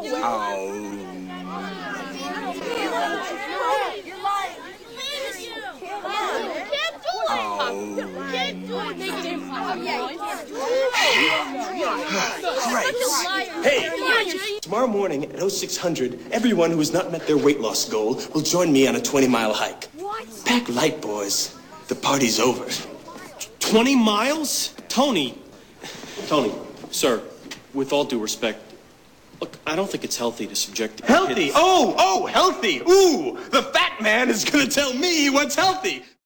Hey, tomorrow morning at 0600, everyone who has not met their weight loss goal will join me on a 20-mile hike. What? Pack light, boys. The party's over. 20 miles? Tony, sir, with all due respect, look, I don't think it's healthy to subject the Healthy? Oh, healthy. Ooh, the fat man is gonna tell me what's healthy.